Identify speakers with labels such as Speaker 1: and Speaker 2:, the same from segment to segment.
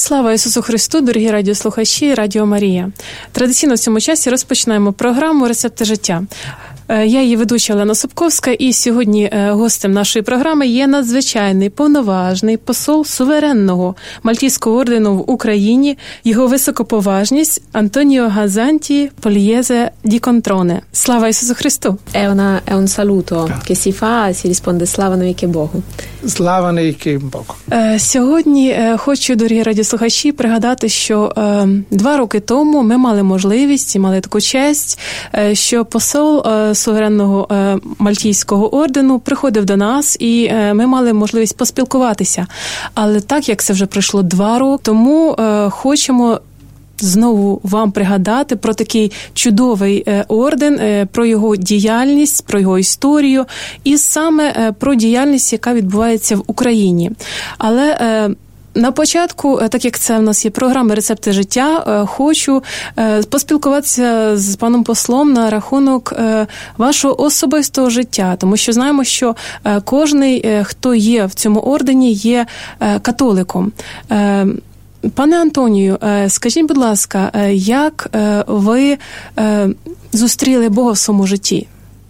Speaker 1: Слава Ісусу Христу, дорогі радіослухачі і Радіо Марія. Традиційно в цьому часі розпочинаємо програму «Рецепти життя». Я її ведуча Олена Собковська, і сьогодні гостем нашої програми є надзвичайний, повноважний посол суверенного Мальтійського ордену в Україні, його високоповажність Антоніо Газанті Полієзе ді Контроне. Слава Ісусу Христу!
Speaker 2: È un saluto che si fa e si risponde слава навіки Богу.
Speaker 3: Слава навіки Богу.
Speaker 1: Сьогодні хочу, дорогі радіослухачі, пригадати, що 2 роки тому ми мали можливість і мали таку честь, що посол суверенного Мальтійського ордену приходив до нас, і ми мали можливість поспілкуватися. Але так, як це вже пройшло 2 роки, тому хочемо знову вам пригадати про такий чудовий орден, про його діяльність, про його історію і саме про діяльність, яка відбувається в Україні. Але на початку, так як це в нас є програма «Рецепти життя», хочу поспілкуватися з паном послом на рахунок вашого особистого життя, тому що знаємо, що кожний, хто є в цьому ордені, є католиком. Пане Антонію, скажіть, будь ласка, як ви зустріли Бога в своєму житті?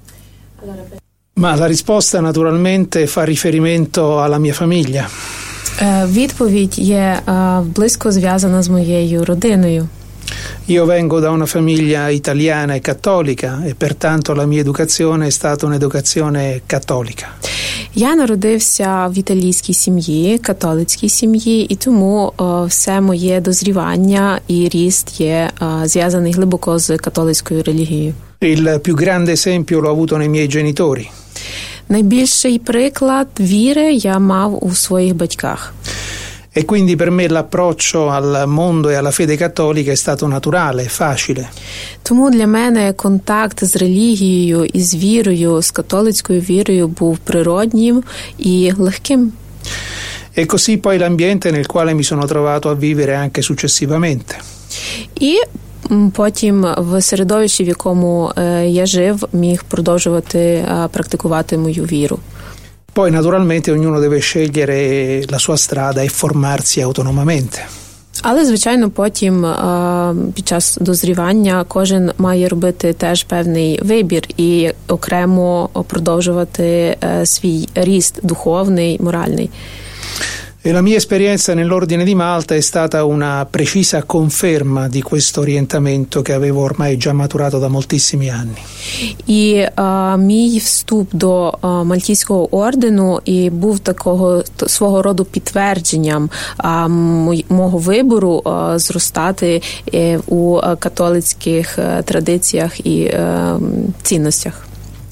Speaker 3: Ma la risposta naturalmente fa riferimento alla mia famiglia.
Speaker 2: Відповідь є близько зв'язана з моєю родиною.
Speaker 3: Io vengo da una famiglia italiana e cattolica e pertanto la mia educazione è stata un'educazione cattolica.
Speaker 2: Я народився в італійській сім'ї, католицькій сім'ї, і тому все моє дозрівання і ріст є зв'язаний глибоко з католицькою релігією.
Speaker 3: Il più grande esempio l'ho avuto nei miei genitori.
Speaker 2: Найбільший приклад віри я мав у своїх батьках.
Speaker 3: E quindi per me l'approccio al mondo e alla fede cattolica è stato naturale, facile.
Speaker 2: Тому для мене контакт з релігією і з вірою, з католицькою вірою був природнім і легким.
Speaker 3: E così poi l'ambiente nel quale mi sono trovato a vivere anche successivamente.
Speaker 2: І потім в середовищі, в якому я жив, міг продовжувати практикувати мою віру.
Speaker 3: Poi naturalmente ognuno deve scegliere la sua strada e formarsi autonomamente.
Speaker 2: Але, звичайно, потім під час дозрівання кожен має робити теж певний вибір і окремо продовжувати свій ріст духовний, моральний.
Speaker 3: E la mia esperienza nell'Ordine di Malta è stata una precisa conferma di questo orientamento che avevo ormai già maturato da moltissimi anni.
Speaker 2: І мій вступ до Мальтійського ордену і був такого свого роду підтвердженням мого вибору зростати у католицьких традиціях і цінностях.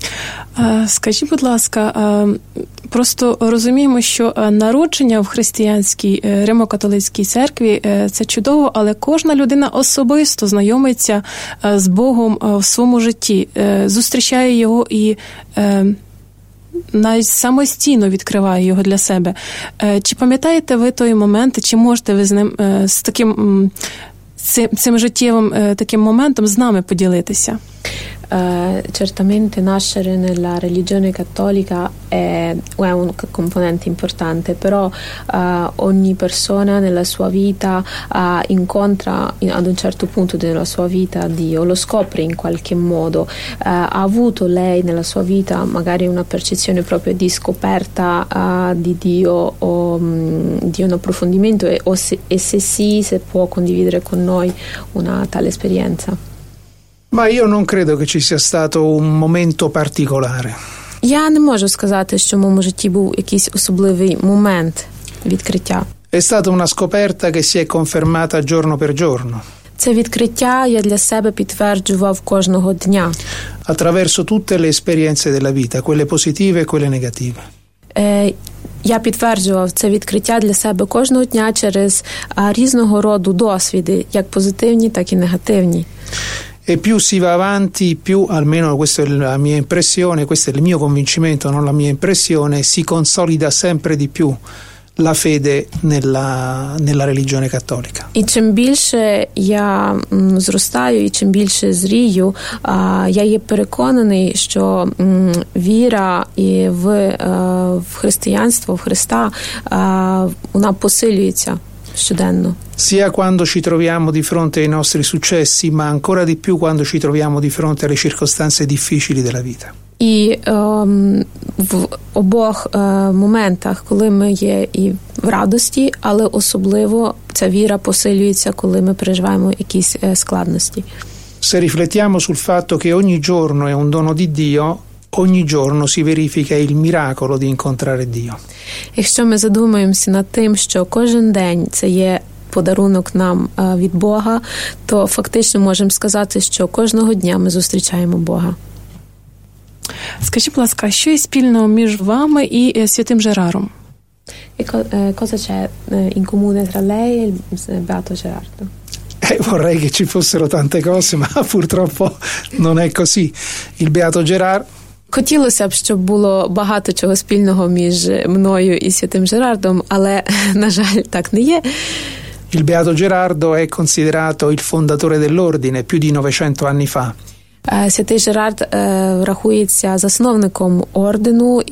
Speaker 1: Скажіть, будь ласка, просто розуміємо, що народження в християнській Римо-католицькій церкві – це чудово, але кожна людина особисто знайомиться з Богом в своєму житті, зустрічає його і навіть самостійно відкриває його для себе. Чи пам'ятаєте ви той момент, чи можете ви з ним, з таким цим життєвим таким моментом з нами поділитися?
Speaker 2: Certamente nascere nella religione cattolica è un componente importante, però ogni persona nella sua vita incontra ad un certo punto della sua vita Dio, lo scopre in qualche modo. Ha avuto lei nella sua vita magari una percezione proprio di scoperta di Dio o di un approfondimento e se sì, se può condividere con noi una tale esperienza.
Speaker 3: Ma io non credo che ci sia stato un momento particolare.
Speaker 2: Я не можу сказати, що в моєму житті був якийсь особливий момент відкриття.
Speaker 3: È stata una scoperta che si è confermata giorno per giorno.
Speaker 2: Це відкриття я для себе підтверджував кожного дня.
Speaker 3: Attraverso tutte le esperienze della vita, quelle positive e quelle negative.
Speaker 2: Я підтверджував це відкриття для себе кожного дня через різного роду досвіди, як позитивні, так і негативні.
Speaker 3: E più si va avanti, più, almeno questa è la mia impressione, questo è il mio convincimento, non la mia impressione, si consolida sempre di più la fede nella religione cattolica.
Speaker 2: І чим більше я зростаю, і чим більше зрію, я є переконаний, що віра і в християнство, в Христа, вона посилюється. щоденно.
Speaker 3: Sia quando ci troviamo di fronte ai nostri successi, ma ancora di più quando ci troviamo di fronte alle circostanze difficili della vita.
Speaker 2: І в обох моментах, коли ми є і в радості, але особливо ця віра посилюється, коли ми переживаємо якісь складності.
Speaker 3: Se riflettiamo sul fatto che ogni giorno è un dono di Dio, ogni giorno si verifica il miracolo di incontrare Dio.
Speaker 2: Якщо ми задумаємося над тим, що кожен день це є подарунок нам від Бога, то фактично можемо сказати, що кожного дня ми зустрічаємо Бога.
Speaker 1: Скажіть, будь ласка, що є спільного між вами і святим Жераром?
Speaker 2: Cosa c'è in comune tra lei e il Beato Gerardo?
Speaker 3: Vorrei che ci fossero tante cose, ma purtroppo non è così. Il Beato Gerard
Speaker 2: Хотілося б, щоб було багато чого спільного між мною і святим Жерардом, але, на жаль, так не є.
Speaker 3: Il Beato Gerardo è considerato il fondatore dell'ordine più di 900 anni fa.
Speaker 2: Святий Жерард рахується засновником ордену,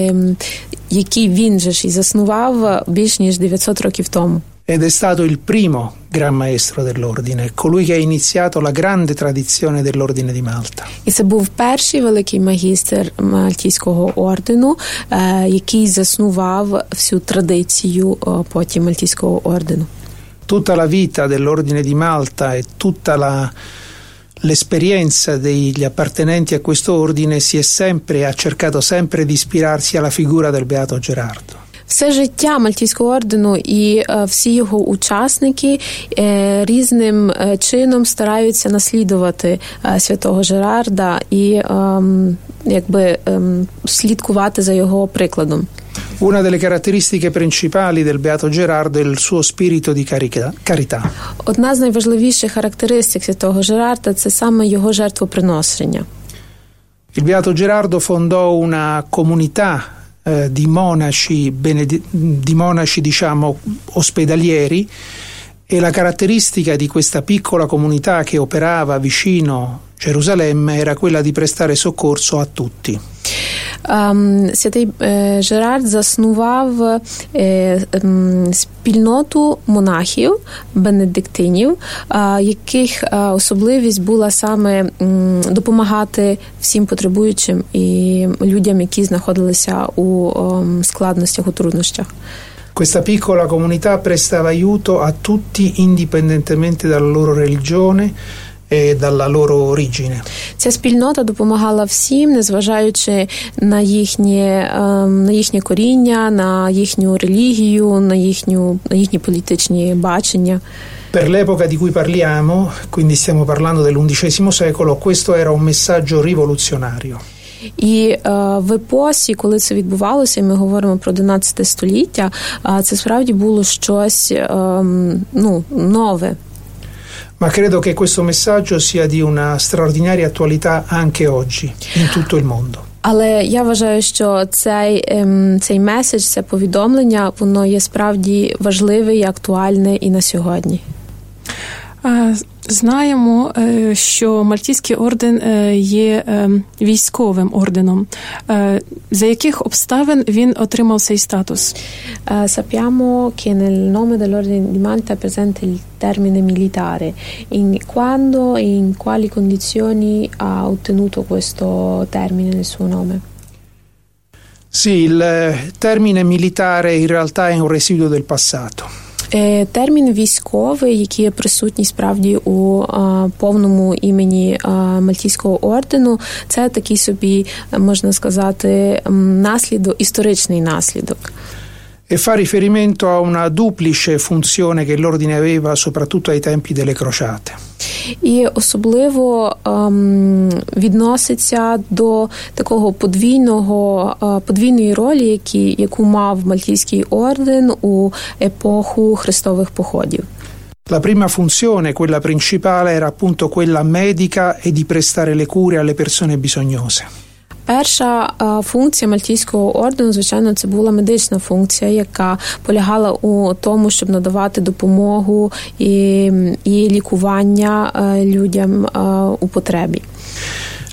Speaker 2: який він же ж і заснував більш ніж 900 років тому.
Speaker 3: Ed è stato il primo gran maestro dell'ordine, colui che ha iniziato la grande tradizione dell'ordine di Malta.
Speaker 2: І це був перший великий магістр Мальтійського ордену, який заснував всю традицію потім Мальтійського ордену.
Speaker 3: Tutta la vita dell'ordine di Malta e tutta l'esperienza degli appartenenti a questo ordine ha cercato sempre di ispirarsi alla figura del Beato Gerardo.
Speaker 2: Все життя Мальтійського ордену і всі його учасники різним чином стараються наслідувати святого Жерарда і якби слідкувати за його прикладом.
Speaker 3: Una delle caratteristiche principali del Beato Gerardo è il suo spirito di carità.
Speaker 2: Одна з найважливіших характеристик святого Жерарда – це саме його жертвоприношення.
Speaker 3: Il Beato Gerardo fondò una comunità di monaci diciamo ospedalieri, e la caratteristica di questa piccola comunità che operava vicino Gerusalemme era quella di prestare soccorso a tutti.
Speaker 2: Святий Жерард заснував спільноту монахів, бенедиктинів, яких особливість була саме допомагати всім потребуючим і людям, які знаходилися у складностях, у труднощах.
Speaker 3: Questa piccola comunità prestava aiuto a tutti indipendentemente dalla loro religione e dalla loro origine.
Speaker 2: Ця спільнота допомагала всім, незважаючи на їхнє коріння, на їхню релігію, на їхні політичні бачення.
Speaker 3: Per l'epoca di cui parliamo, quindi stiamo parlando dell'undicesimo secolo, questo era un messaggio rivoluzionario.
Speaker 2: І в епосі, коли це відбувалося, і ми говоримо про 11 століття, це справді було щось нове.
Speaker 3: Ma credo che questo messaggio sia di una straordinaria attualità anche oggi, in tutto il mondo.
Speaker 2: Але я вважаю, що цей меседж, це повідомлення, воно є справді важливе і актуальне і на сьогодні.
Speaker 1: Знаємо, що Мальтійський орден є військовим орденом. За яких обставин він отримав цей статус?
Speaker 2: Sappiamo che nel nome dell'ordine di Malta è presente il termine militare. Quando e in quali condizioni ha ottenuto questo termine nel suo nome?
Speaker 3: Sì, il termine militare in realtà è un residuo del passato.
Speaker 2: Термін військовий, який є присутній справді у повному імені Мальтійського ордену, це такий собі, можна сказати, історичний наслідок.
Speaker 3: E fa riferimento a una duplice funzione che l'ordine aveva soprattutto ai tempi delle crociate.
Speaker 2: І особливо відноситься до такого подвійної ролі, яку мав Мальтійський орден у епоху хрестових походів.
Speaker 3: La prima funzione, quella principale, era appunto quella medica e di prestare le cure alle persone bisognose.
Speaker 2: Перша функція Мальтійського ордену, звичайно, це була медична функція, яка полягала у тому, щоб надавати допомогу і лікування людям у потребі.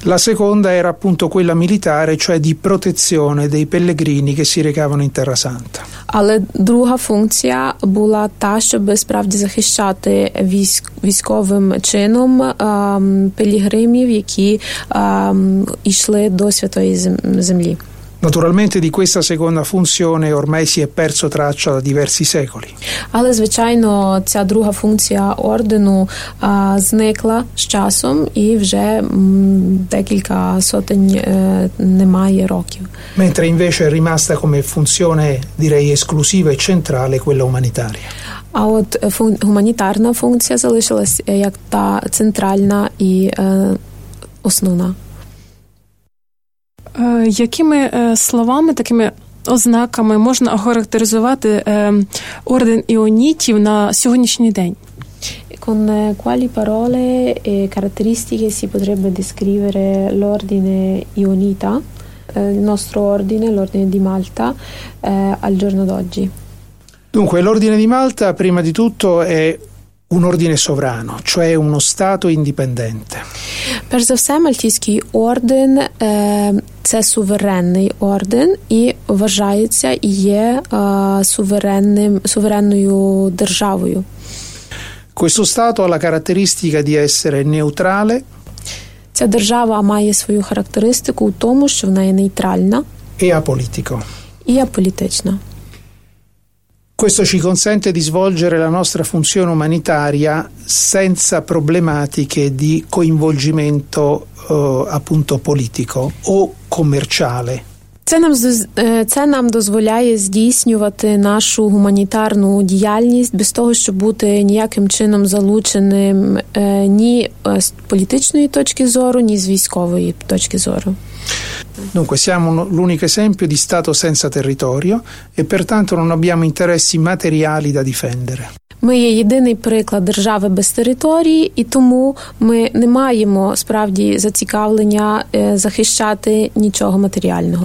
Speaker 3: La seconda era appunto quella militare, cioè di protezione dei pellegrini che si recavano in Terra Santa.
Speaker 2: Але друга функція була та, щоб справді захищати військовим чином пілігримів, які йшли до Святої Землі.
Speaker 3: Naturalmente di questa seconda funzione ormai si è perso traccia da diversi secoli.
Speaker 2: Але, звичайно, ця друга функція ордену зникла з часом і вже декілька сотень немає років.
Speaker 3: Mentre invece è rimasta come funzione, direi, esclusiva e centrale quella umanitaria.
Speaker 2: А от гуманітарна функція залишилась як та центральна і основна.
Speaker 1: Якими словами, такими ознаками можна охарактеризувати орден іонітів на сьогоднішній день?
Speaker 2: Con quali parole e caratteristiche si potrebbe descrivere l'ordine ionita, il nostro ordine, l'ordine di Malta, al giorno d'oggi?
Speaker 3: Dunque, l'ordine di Malta, prima di tutto, è un ordine sovrano, cioè uno Stato indipendente.
Speaker 2: Перш за все, Мальтійський орден – це суверенний орден і вважається і є суверенною державою.
Speaker 3: Questo Stato ha la caratteristica di essere neutrale.
Speaker 2: Ця держава має свою характеристику у тому, що вона є нейтральна
Speaker 3: e apolitico.
Speaker 2: І аполітична.
Speaker 3: Questo ci consente di svolgere la nostra funzione umanitaria senza problematiche di coinvolgimento appunto politico o commerciale.
Speaker 2: Це нам дозволяє здійснювати нашу гуманітарну діяльність без того, щоб бути ніяким чином залученим ні з політичної точки зору, ні з військової точки зору.
Speaker 3: Dunque siamo l'unico esempio di Stato senza territorio e pertanto non abbiamo interessi materiali da difendere.
Speaker 2: Ми є єдиний приклад держави без території, і тому ми не маємо справді зацікавлення захищати нічого матеріального.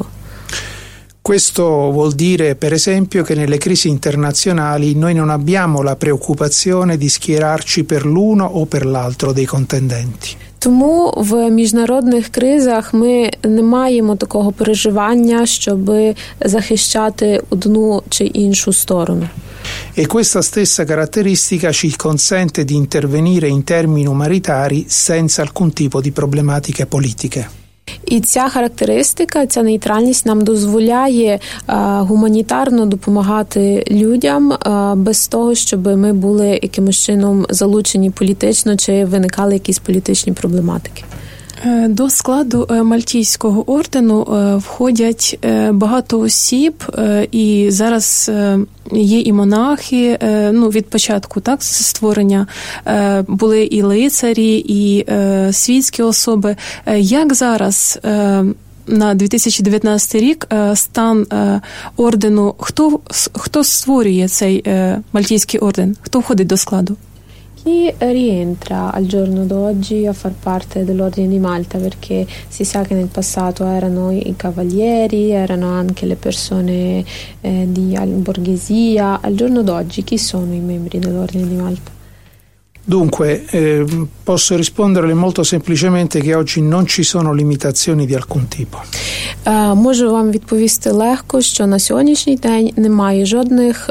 Speaker 3: Questo vuol dire, per esempio, che nelle crisi internazionali noi non abbiamo la preoccupazione di schierarci per l'uno o per l'altro dei contendenti.
Speaker 2: Тому в міжнародних кризах ми не маємо такого переживання, щоб захищати одну чи іншу сторону.
Speaker 3: E questa stessa caratteristica ci consente di intervenire in termini umanitari senza alcun tipo di problematiche politiche.
Speaker 2: І ця характеристика, ця нейтральність нам дозволяє гуманітарно допомагати людям без того, щоб ми були якимось чином залучені політично чи виникали якісь політичні проблематики.
Speaker 1: До складу Мальтійського ордену входять багато осіб, і зараз є і монахи, від початку, так, створення, були і лицарі, і світські особи. Як зараз на 2019 рік стан ордену, хто створює цей Мальтійський орден, хто входить до складу?
Speaker 2: Chi rientra al giorno d'oggi a far parte dell'Ordine di Malta? Perché si sa che nel passato erano i cavalieri, erano anche le persone di borghesia. Al giorno d'oggi chi sono i membri dell'Ordine di Malta?
Speaker 3: Dunque, posso risponderle molto semplicemente che oggi non ci sono limitazioni di alcun tipo.
Speaker 2: Можу вам відповісти легко, що на сьогоднішній день немає жодних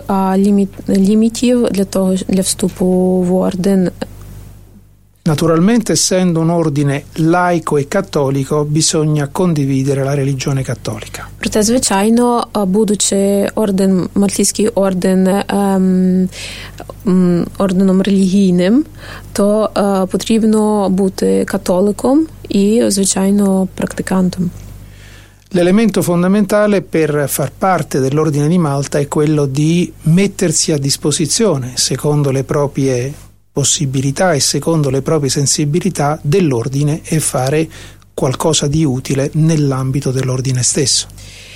Speaker 2: лімітів для вступу в орден.
Speaker 3: Naturalmente, essendo un ordine laico e cattolico, bisogna condividere la religione cattolica.
Speaker 2: Проте, звичайно, будучи Мальтійський орден орденом релігійним, то потрібно бути католиком і, звичайно, практикантом.
Speaker 3: L'elemento fondamentale per far parte dell'Ordine di Malta è quello di mettersi a disposizione, secondo le proprie possibilità e secondo le proprie sensibilità, dell'ordine e fare qualcosa di utile nell'ambito dell'ordine stesso.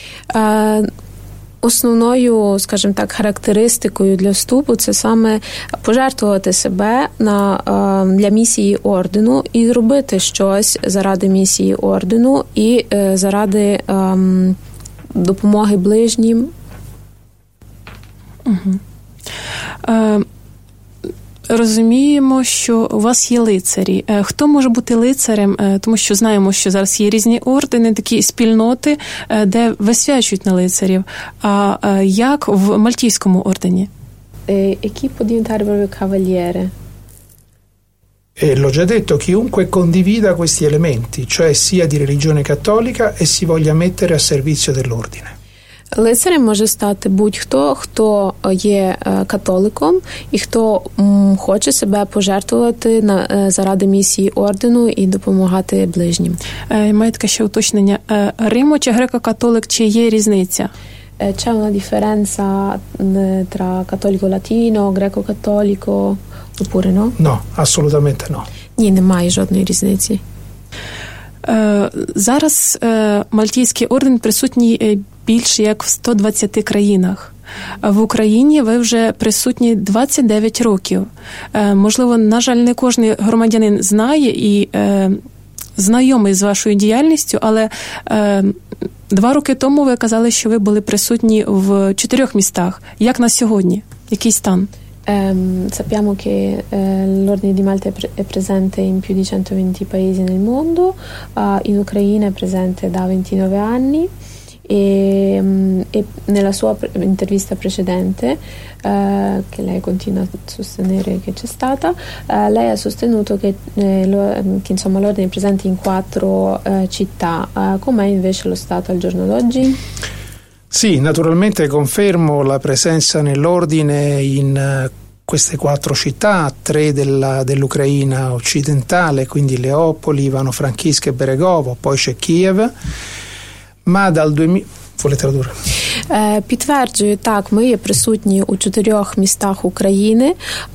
Speaker 2: Основною, скажімо так, характеристикою для вступу це саме пожертвувати себе для місії ордену і робити щось заради місії ордену і заради допомоги ближнім.
Speaker 1: розуміємо, що у вас є лицарі. Хто може бути лицарем? Тому що знаємо, що зараз є різні ордени, такі спільноти, де висвячують на лицарів. А як в Мальтійському ордені?
Speaker 2: E chi può diventare proprio cavaliere?
Speaker 3: E l'ho già detto, chiunque condivida questi elementi, cioè sia di religione cattolica e si voglia mettere a servizio dell'ordine.
Speaker 2: Лицарем може стати будь-хто, хто є католиком і хто хоче себе пожертвувати заради місії ордену і допомагати ближнім.
Speaker 1: Має таке ще уточнення. Римо чи греко-католик, чи є різниця?
Speaker 2: C'è una differenza tra cattolico latino, greco-cattolico oppure no?
Speaker 3: No, assolutamente no.
Speaker 2: Ні, немає жодної різниці.
Speaker 1: Зараз Мальтійський орден присутній більше як в 120 країнах. В Україні ви вже присутні 29 років. Можливо, на жаль, не кожен громадянин знає і знайомий з вашою діяльністю, але 2 роки тому ви казали, що ви були присутні в 4 містах. Як на сьогодні? Який стан?
Speaker 2: Sappiamo che l'Ordine di Malta è presente in più di 120 paesi nel mondo, in Ucraina è presente da 29 anni e nella sua intervista precedente, che lei continua a sostenere che c'è stata, lei ha sostenuto che insomma, l'Ordine è presente in 4 città. Com'è invece lo stato al giorno d'oggi?
Speaker 3: Sì, naturalmente confermo la presenza nell'ordine in queste 4 città, 3 dell'Ucraina occidentale, quindi Leopoli, Ivano-Frankivsk e Beregovo, poi c'è Kiev, ma dal 2000... Volete tradurre?
Speaker 2: Підтверджую, так, ми є присутні у 4 містах України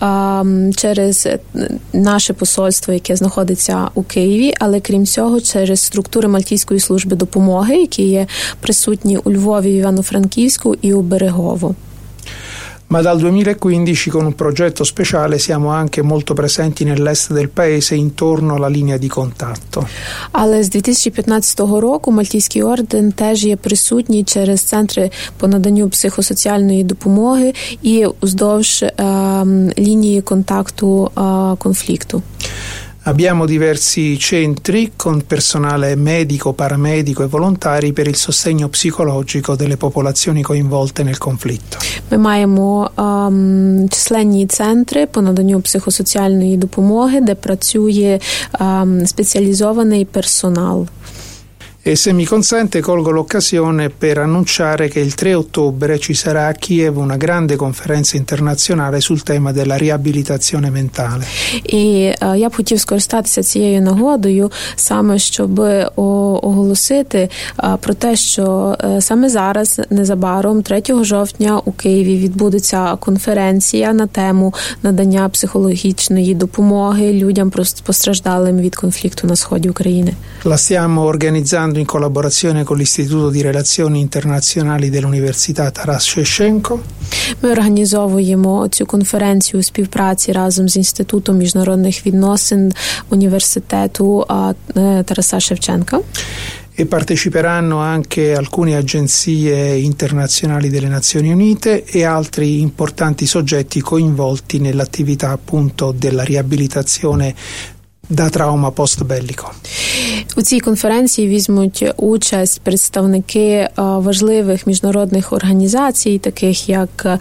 Speaker 2: через наше посольство, яке знаходиться у Києві, але крім цього через структури Мальтійської служби допомоги, які є присутні у Львові, Івано-Франківську і у Берегово.
Speaker 3: Ma dal 2015 con un progetto speciale siamo anche molto presenti nell'est del paese intorno alla linea di contatto.
Speaker 2: Але з 2015 року Мальтійський орден теж є присутній через центри по наданню психосоціальної допомоги і уздовж лінії контакту конфлікту.
Speaker 3: Abbiamo diversi centri con personale medico, paramedico e volontari per il sostegno psicologico delle popolazioni coinvolte nel conflitto.
Speaker 2: Ми маємо численні центри по наданню психосоціальної допомоги, де працює спеціалізований персонал.
Speaker 3: E se mi consente colgo l'occasione per annunciare che il 3 ottobre ci sarà a Kiev una grande conferenza internazionale sul tema della riabilitazione mentale.
Speaker 2: І я б хотів скористатися цією нагодою саме, щоб оголосити про те, що саме зараз, незабаром, 3 жовтня у Києві відбудеться конференція на тему надання психологічної допомоги людям, постраждалим від конфлікту на сході України.
Speaker 3: La stiamo organizzando in collaborazione con l'Istituto di Relazioni Internazionali dell'Università Taras Shevchenko.
Speaker 2: Ми організовуємо цю конференцію у співпраці разом з Інститутом міжнародних відносин університету Тараса Шевченка.
Speaker 3: E parteciperanno anche alcune agenzie internazionali delle Nazioni Unite e altri importanti soggetti coinvolti nell'attività appunto della riabilitazione da trauma post-bellico.
Speaker 2: У цій конференції візьмуть участь представники важливих міжнародних організацій, таких як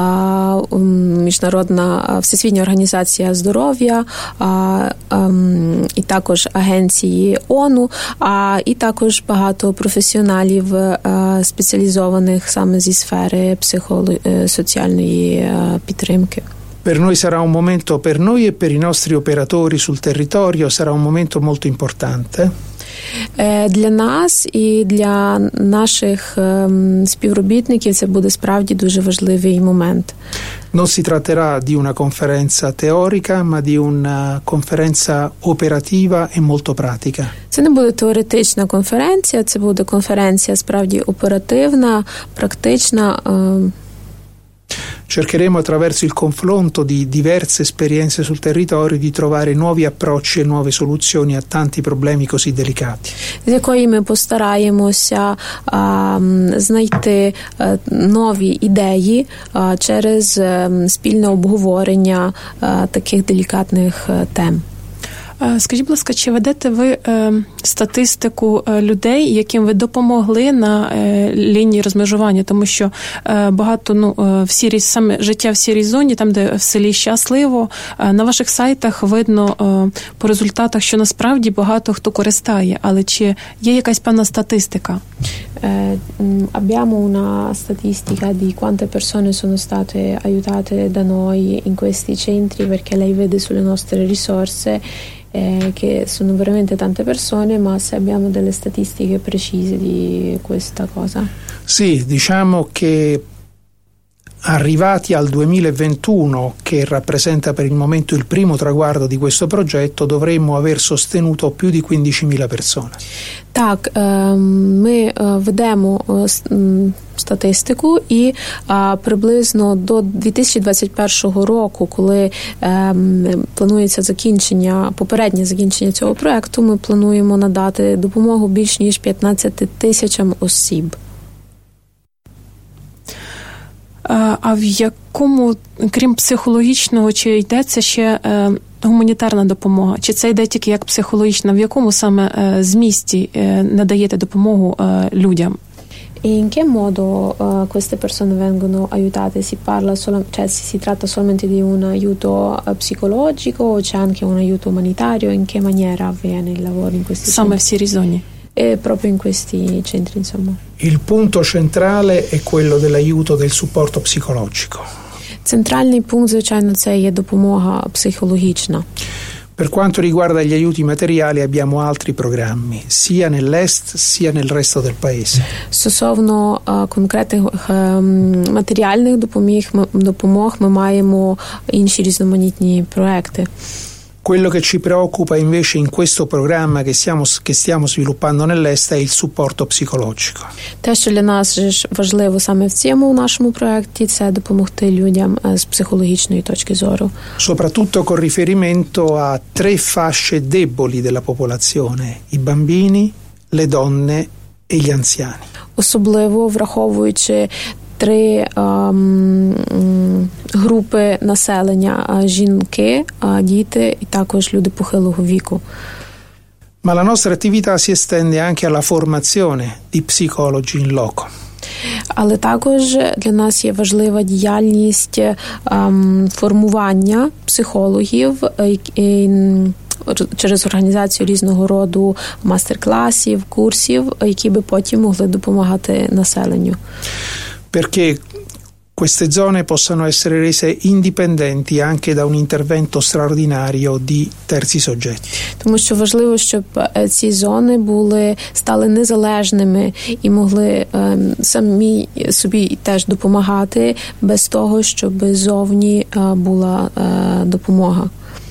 Speaker 2: Міжнародна Всесвітня організація здоров'я, і також агенції ООН, і також багато професіоналів, спеціалізованих саме зі сфери психосоціальної підтримки.
Speaker 3: Per noi sarà un momento, per noi e per i nostri operatori sul territorio sarà un momento molto importante.
Speaker 2: Для нас і для наших співробітників це буде справді дуже важливий момент.
Speaker 3: Non si tratterà di una conferenza teorica, ma di una conferenza operativa e molto pratica.
Speaker 2: Це не буде теоретична конференція, це буде конференція справді оперативна, практична.
Speaker 3: Cercheremo attraverso il confronto di diverse esperienze sul territorio di trovare nuovi approcci e nuove soluzioni a tanti проблеми così delicati.
Speaker 2: З якої ми постараємося знайти нові ідеї через спільне обговорення таких делікатних тем.
Speaker 1: Скажіть, будь ласка, чи ведете ви статистику людей, яким ви допомогли на лінії розмежування? Тому що багато в сірій, саме життя в сірій зоні, там, де в селі щасливо, на ваших сайтах видно по результатах, що насправді багато хто користає. Але чи є якась певна статистика?
Speaker 2: Abbiamo una statistica di quante persone sono state aiutate da noi in questi centri, perché lei vede sulle nostre risorse che sono veramente tante persone, ma se abbiamo delle statistiche precise di questa cosa.
Speaker 3: Sì, diciamo che arrivati al 2021, che rappresenta per il momento il primo traguardo di questo progetto, dovremmo aver sostenuto più di 15.000 persone.
Speaker 2: Так, ми ведемо статистику і приблизно до 2021 року, коли планується попереднє закінчення цього проекту, ми плануємо надати допомогу більш ніж 15 тисячам осіб.
Speaker 1: А в якому, крім психологічного, чи йдеться ще гуманітарна допомога? Чи це йде тільки як психологічна? В якому саме змісті надаєте допомогу людям?
Speaker 2: In che modo queste persone vengono aiutate? Si tratta solamente di un aiuto psicologico o c'è anche un aiuto umanitario? In che maniera avviene il lavoro in questi centri?
Speaker 1: Саме в сірій зоні.
Speaker 2: Proprio in questi centri, insomma.
Speaker 3: Il punto centrale è quello dell'aiuto del supporto psicologico.
Speaker 2: Центральний пункт, звичайно, це є допомога психологічна.
Speaker 3: Per quanto riguarda gli aiuti materiali abbiamo altri programmi, sia nell'est sia nel resto del paese.
Speaker 2: Стосовно конкретних матеріальних допомог ми маємо інші різноманітні проекти.
Speaker 3: Quello che ci preoccupa invece in questo programma che stiamo sviluppando nell'est è il supporto psicologico.
Speaker 2: Те, що для нас ж важливо саме в цьому нашому проекті, це допомогти людям з психологічної точки зору.
Speaker 3: Soprattutto con riferimento a 3 fasce deboli della popolazione: i bambini, le donne e gli anziani.
Speaker 2: Особливо враховуючи 3 групи населення: жінки, діти і також люди похилого віку.
Speaker 3: Ma la nostra attività si estende anche alla formazione di psicologi in loco.
Speaker 2: Але також для нас є важлива діяльність формування психологів через організацію різного роду мастер-класів, курсів, які би потім могли допомагати населенню.
Speaker 3: Perché queste zone possano essere rese indipendenti anche da un intervento straordinario di terzi soggetti.
Speaker 2: Тому що важливо, щоб ці зони стали незалежними і могли самі собі теж допомагати без того, щоб зовні була допомога.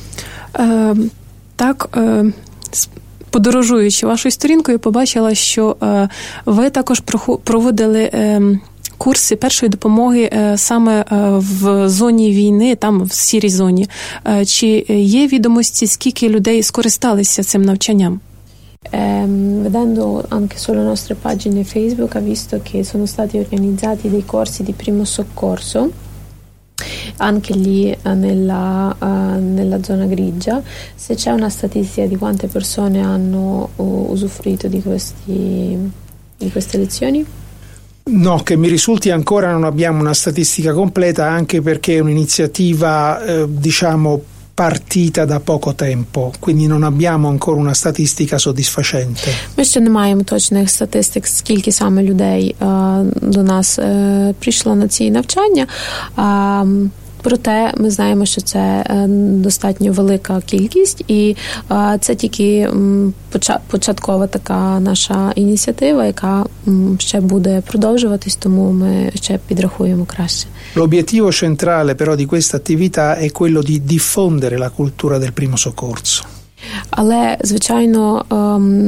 Speaker 1: Так, подорожуючи вашою сторінкою, побачила, що ви також проводили курси першої допомоги саме в зоні війни, там в сірій зоні. Чи є відомості, скільки людей скористалися цим навчанням?
Speaker 2: Vedendo anche sulle nostre pagine Facebook ha visto che sono stati organizzati dei corsi di primo soccorso anche lì nella zona grigia. Se c'è una statistica di quante persone hanno usufruito di queste lezioni?
Speaker 3: No, che mi risulti ancora non abbiamo una statistica completa, anche perché è un'iniziativa partita da poco tempo, quindi non abbiamo ancora una statistica soddisfacente.
Speaker 2: Ми ще не маємо точних статистик, скільки саме людей до нас прийшло на ці навчання. Проте ми знаємо, що це достатньо велика кількість, і це тільки початкова така наша ініціатива, яка ще буде продовжуватись, тому ми ще підрахуємо краще.
Speaker 3: L'obiettivo centrale però di questa attività è quello di diffondere la cultura del primo soccorso.
Speaker 2: Але, звичайно,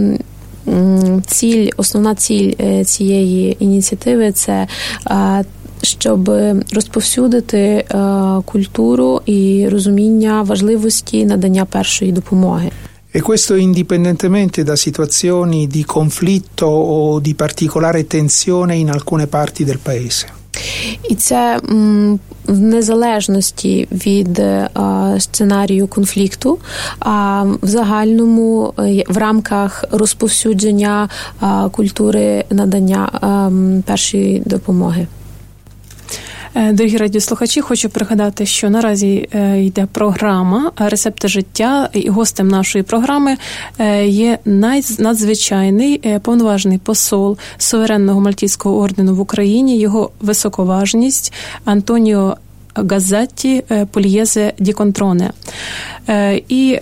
Speaker 2: основна ціль цієї ініціативи – це щоб розповсюдити культуру і розуміння важливості надання першої допомоги.
Speaker 3: E questo indipendentemente da situazioni di conflitto o di particolare tensione in alcune parti del paese.
Speaker 2: І це в незалежності від сценарію конфлікту, а в загальному в рамках розповсюдження культури надання першої допомоги.
Speaker 1: Дорогі радіослухачі, хочу пригадати, що наразі йде програма «Рецепти життя», і гостем нашої програми є надзвичайний повноважний посол Суверенного Мальтійського ордену в Україні, його високоважність Антоніо Газзатті Пульєзе ді Контроне. І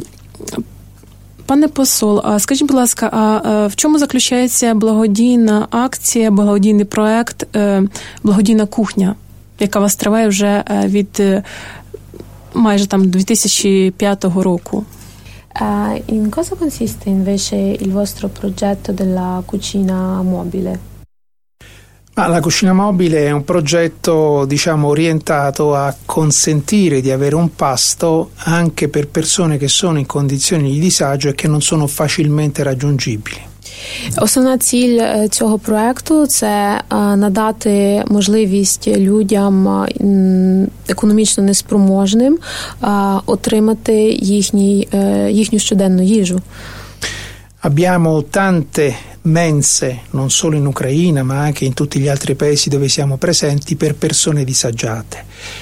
Speaker 1: пане посол, а скажіть, будь ласка, а в чому заключається благодійна акція, благодійний проект «Благодійна кухня», яка у вас триває вже від майже 2005 року?
Speaker 2: In cosa consiste invece il vostro progetto della cucina mobile?
Speaker 3: La cucina mobile è un progetto, orientato a consentire di avere un pasto anche per persone che sono in condizioni di disagio e che non sono facilmente raggiungibili.
Speaker 2: Основна ціль цього проекту – це надати можливість людям економічно неспроможним отримати їхню щоденну їжу.
Speaker 3: Abbiamo tante mense, non solo in Ucraina, ma anche in tutti gli altri paesi dove siamo presenti, per persone disagiate.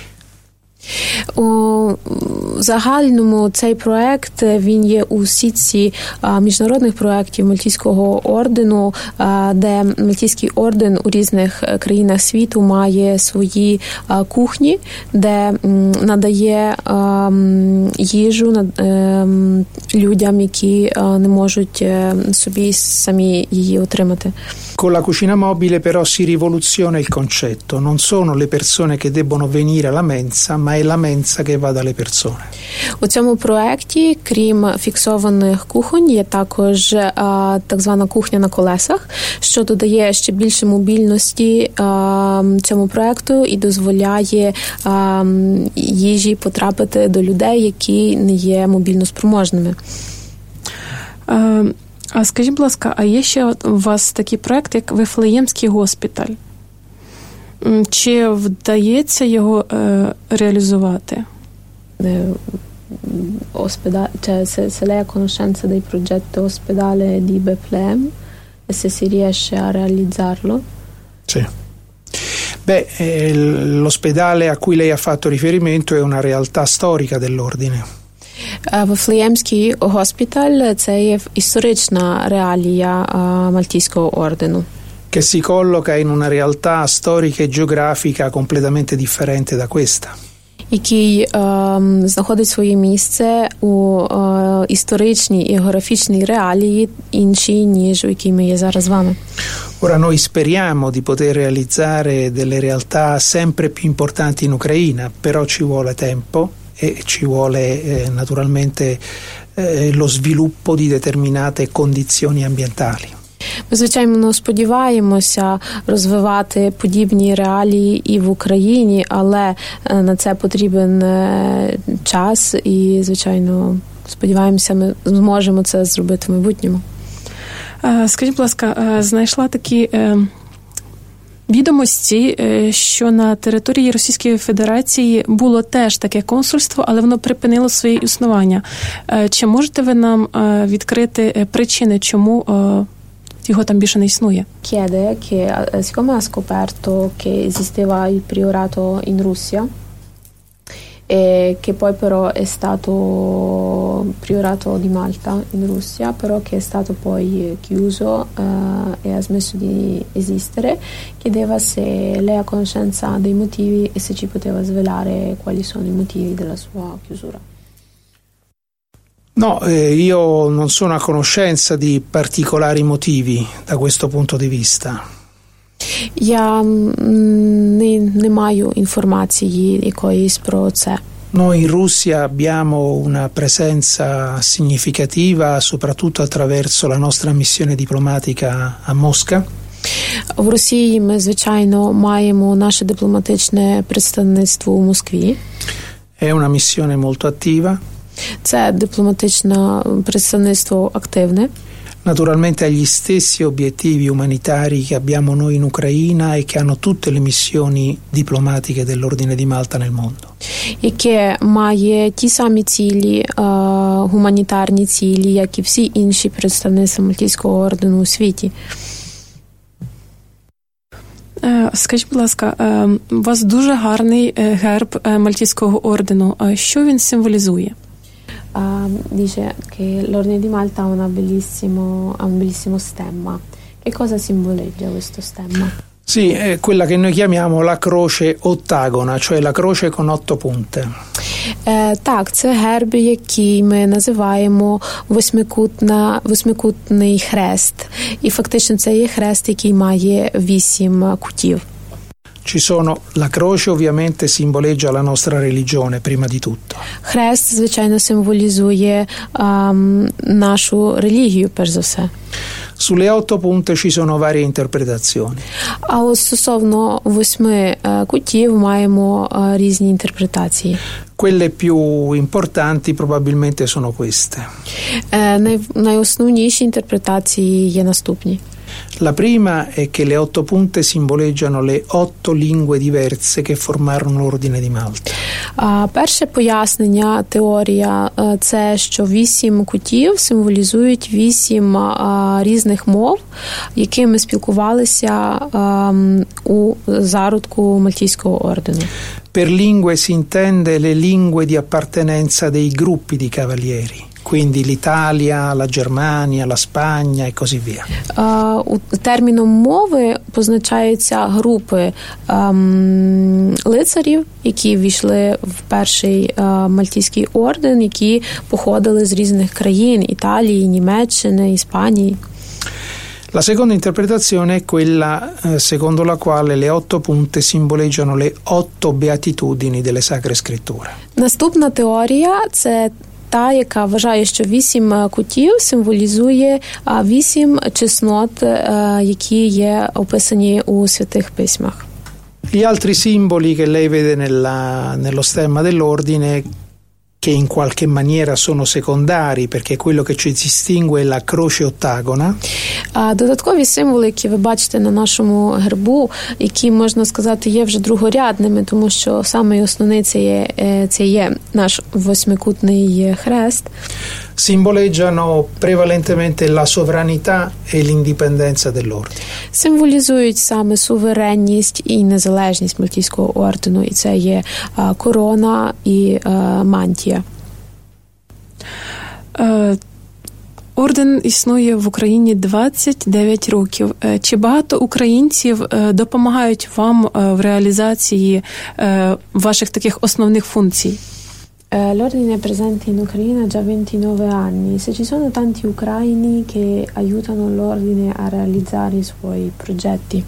Speaker 2: У загальному цей проект, він є у сітці міжнародних проєктів Мальтійського ордену, де Мальтійський орден у різних країнах світу має свої кухні, де надає їжу людям, які не можуть собі самі її отримати.
Speaker 3: Con la cucina mobile però si rivoluziona il concetto, non sono le persone che debbono venire alla mensa, ma è la mensa che va dalle persone.
Speaker 2: У цьому проєкті, крім фіксованих кухонь, є також так звана кухня на колесах, що додає ще більше мобільності цьому проєкту і дозволяє їжі потрапити до людей, які не є мобільно спроможними.
Speaker 1: А скажіть, будь ласка, а є ще у вас такий проект, як Вифлеємський госпіталь? Чи вдається його реалізувати?
Speaker 2: Se lei ha conoscenza del progetto ospedale di Bethlehem e se si riesce a realizzarlo?
Speaker 3: Sì. L'ospedale a cui lei ha fatto riferimento è una realtà storica dell'ordine.
Speaker 2: Вифлеємський госпіталь – це є історична реалія Мальтійського ордену,
Speaker 3: che si colloca in una realtà storica e geografica completamente differente da questa.
Speaker 2: Який знаходить своє місце у історичній і географічній реалії іншій, ніж у якій ми є зараз з вами.
Speaker 3: Ora noi speriamo di poter realizzare delle realtà sempre più importanti in Ucraina, però ci vuole tempo e ci vuole naturalmente lo sviluppo di determinate condizioni ambientali.
Speaker 2: Ми, звичайно, сподіваємося розвивати подібні реалії і в Україні, але на це потрібен час і, звичайно, сподіваємося, ми зможемо це зробити в майбутньому.
Speaker 1: Скажіть, будь ласка, знайшла такі відомості, що на території Російської Федерації було теж таке консульство, але воно припинило своє існування. Чи можете ви нам відкрити причини, чому його там більше не існує?
Speaker 2: Chiede che siccome ha scoperto che esisteva il priorato in Russia e che poi però è stato priorato di Malta in Russia, però che è stato poi chiuso e ha smesso di esistere, chiedeva se lei ha conoscenza dei motivi e se ci poteva svelare quali sono i motivi della sua chiusura.
Speaker 3: No, io non sono a conoscenza di particolari motivi da questo punto di vista.
Speaker 2: Я не маю інформації якоїсь про це.
Speaker 3: Noi in Russia abbiamo una presenza significativa soprattutto attraverso la nostra missione diplomatica a Mosca.
Speaker 2: В Росії ми, звичайно, маємо наше дипломатичне представництво у Москві.
Speaker 3: È una missione molto attiva.
Speaker 2: Це дипломатичне представництво активне.
Speaker 3: Naturalmente ha gli stessi obiettivi umanitari che abbiamo noi in Ucraina e che hanno tutte le missioni diplomatiche dell'Ordine di Malta nel mondo.
Speaker 2: Яке має ті самі цілі, гуманітарні цілі, як і всі інші представництва Мальтійського ордену у світі.
Speaker 1: Скажіть, будь ласка, у вас дуже гарний герб Мальтійського ордену. Що він символізує?
Speaker 2: Dice che l'Ordine di Malta ha un bellissimo stemma. Che cosa simboleggia questo stemma?
Speaker 3: Sì, è quella che noi chiamiamo la croce ottagona, cioè la croce con 8 punte.
Speaker 2: Так, це герб, який ми називаємо восьмикутний хрест. І фактично це є хрест, який має 8 кутів.
Speaker 3: Ci sono, la croce ovviamente simboleggia la nostra religione prima di tutto.
Speaker 2: Хрест, звичайно, символізує нашу релігію, перш за все.
Speaker 3: Sulle 8 punte ci sono varie interpretazioni.
Speaker 2: А ось стосовно 8 кутів маємо різні інтерпретації.
Speaker 3: Quelle più importanti probabilmente sono queste.
Speaker 2: Найосновніші інтерпретації є наступні.
Speaker 3: La prima è che le 8 punte simboleggiano le 8 lingue diverse che formarono l'Ordine di Malta.
Speaker 2: Перше пояснення, теорія, це, що 8 кутів символізують 8 різних мов, якими спілкувалися у зародку Мальтійського ордену.
Speaker 3: Per lingue si intende le lingue di appartenenza dei gruppi di cavalieri. Quindi l'Italia, la Germania, la Spagna e così via.
Speaker 2: Терміном мови позначаються групи лицарів, які ввійшли в перший Мальтійський орден, які походили з різних країн: Італії, Німеччини, Іспанії.
Speaker 3: La seconda interpretazione è quella secondo la quale le 8 punte simboleggiano le 8 beatitudini delle Sacre Scritture.
Speaker 2: Наступна теорія – це та, яка вважає, що 8 кутів символізує 8 чеснот, які є описані у святих письмах.
Speaker 3: Gli altri simboli che lei vede nello stemma dell'ordine, che in qualche maniera sono secondari, perché quello che ci distingue è la croce ottagona.
Speaker 2: Додаткові символи, які ви бачите на нашому гербу, які, можна сказати, є вже другорядними, тому що саме основний це є наш восьмикутний хрест.
Speaker 3: Simboleggiano prevalentemente la sovranità e l'indipendenza dell'ordine.
Speaker 2: Символізують саме суверенність і незалежність Мальтійського ордену, і це є корона і мантія.
Speaker 1: Орден існує в Україні 29 років. Чи багато українців допомагають вам в реалізації ваших таких основних функцій?
Speaker 2: L'ordine è presente in Ucraina già 29 anni. Se ci sono tanti ucraini che aiutano l'ordine a realizzare i suoi progetti?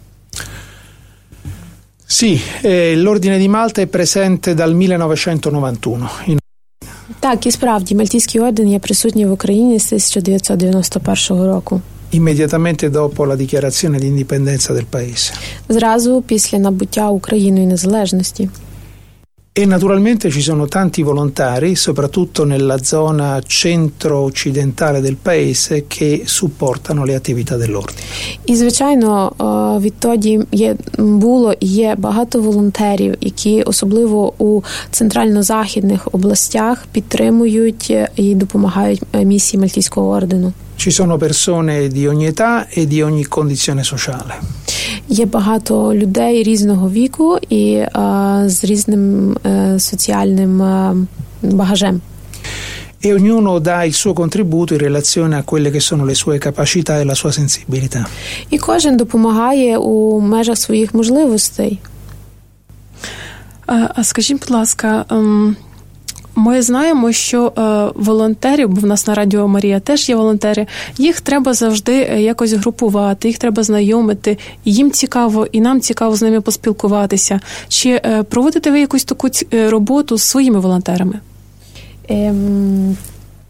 Speaker 3: Sì, l'Ordine di Malta è presente dal 1991.
Speaker 2: Так, і справді, Мальтійський орден є присутній в Україні з 1991 року.
Speaker 3: Immediatamente dopo la dichiarazione di indipendenza del paese.
Speaker 2: Зразу після набуття Україною незалежності.
Speaker 3: E naturalmente ci sono tanti volontari, soprattutto nella zona centro-occidentale del paese, che supportano le attività dell'ordine.
Speaker 2: І, звичайно, відтоді було і є багато волонтерів, які особливо у центрально-західних областях підтримують і допомагають місії Мальтійського ордену.
Speaker 3: Ci sono persone di ogni età e di ogni condizione sociale.
Speaker 2: Є багато людей різного віку і з різним соціальним багажем.
Speaker 3: E ognuno dà il suo contributo in relazione a quelle che sono le sue capacità e la sua sensibilità.
Speaker 2: І кожен допомагає у межах своїх можливостей.
Speaker 1: А скажіть, будь ласка, ми знаємо, що волонтерів, бо в нас на Радіо Марія теж є волонтери, їх треба завжди якось групувати, їх треба знайомити, їм цікаво, і нам цікаво з ними поспілкуватися. Чи проводите ви якусь таку роботу з своїми волонтерами?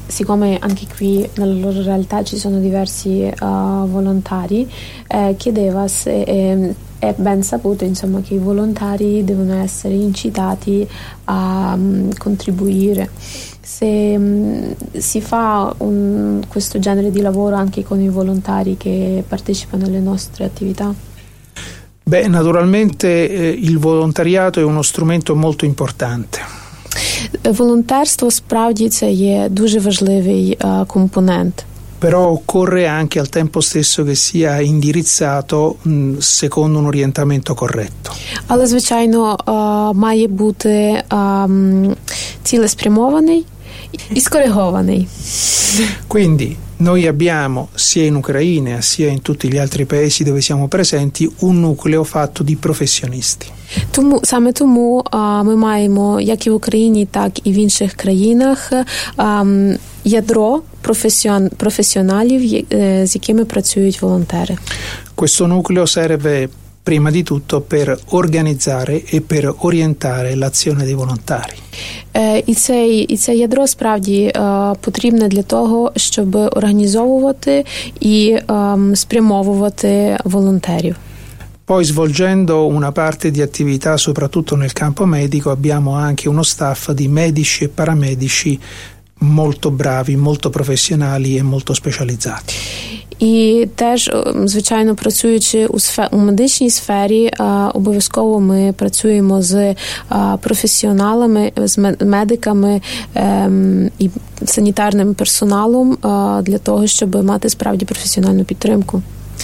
Speaker 2: siccome anche qui nella loro realtà ci sono diversi volontari, chiedeva se è ben saputo, insomma, che i volontari devono essere incitati a contribuire. Se si fa questo genere di lavoro anche con i volontari che partecipano alle nostre attività?
Speaker 3: Beh, naturalmente il volontariato è uno strumento molto importante.
Speaker 2: Волонтерство справді це є дуже важливий компонент.
Speaker 3: Però occorre anche al tempo stesso che sia indirizzato secondo un orientamento corretto.
Speaker 2: Але, звичайно, має бути цілеспрямований і скоригований.
Speaker 3: Quindi noi abbiamo sia in Ucraina sia in tutti gli altri paesi dove siamo presenti un nucleo fatto di professionisti.
Speaker 2: Саме тому ми маємо як і в Україні, так і в інших країнах ядро професіоналів, з якими працюють волонтери.
Speaker 3: Questo nucleo serve prima di tutto per organizzare e per orientare l'azione dei volontari.
Speaker 2: І це ядро справді потрібне для того, щоб організовувати і спрямовувати волонтерів.
Speaker 3: Poi, svolgendo una parte di attività soprattutto nel campo medico, abbiamo anche uno staff di medici e paramedici molto bravi, molto professionali e molto specializzati.
Speaker 2: І теж, звичайно, працюючи у медичній сфері, обов'язково ми працюємо з професіоналами, з медиками і санітарним персоналом для того, щоб мати справді професіональну підтримку.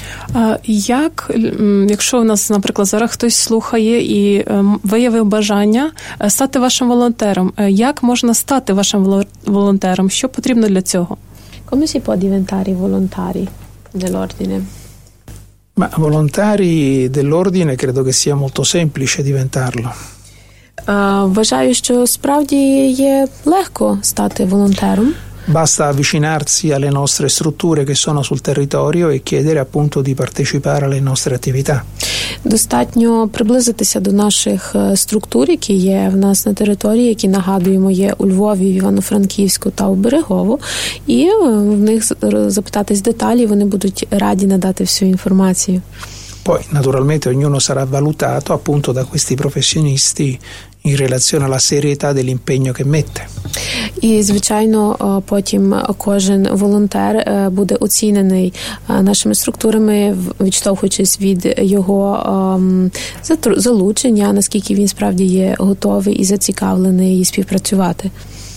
Speaker 1: Якщо у нас, наприклад, зараз хтось слухає і виявив бажання стати вашим волонтером, як можна стати вашим волонтером? Що потрібно для цього?
Speaker 2: Come si può diventare volontari dell'ordine?
Speaker 3: Ma volontari dell'ordine credo che sia molto semplice diventarlo.
Speaker 2: Вважаю, що справді є легко стати волонтером.
Speaker 3: Basta avvicinarsi alle nostre strutture che sono sul territorio e chiedere appunto di partecipare alle nostre attività.
Speaker 2: Достатньо приблизитися до наших структур, які є в нас на території, які, нагадуємо, є у Львові, в Івано-Франківську та у Берегово, і в них запитатись деталі, вони будуть раді надати всю інформацію.
Speaker 3: Poi naturalmente ognuno sarà valutato appunto da questi professionisti in relazione alla serietà dell'impegno che mette.
Speaker 2: І, звичайно, потім кожен волонтер буде оцінений нашими структурами, відштовхуючись від його залучення, наскільки він справді є готовий і зацікавлений співпрацювати.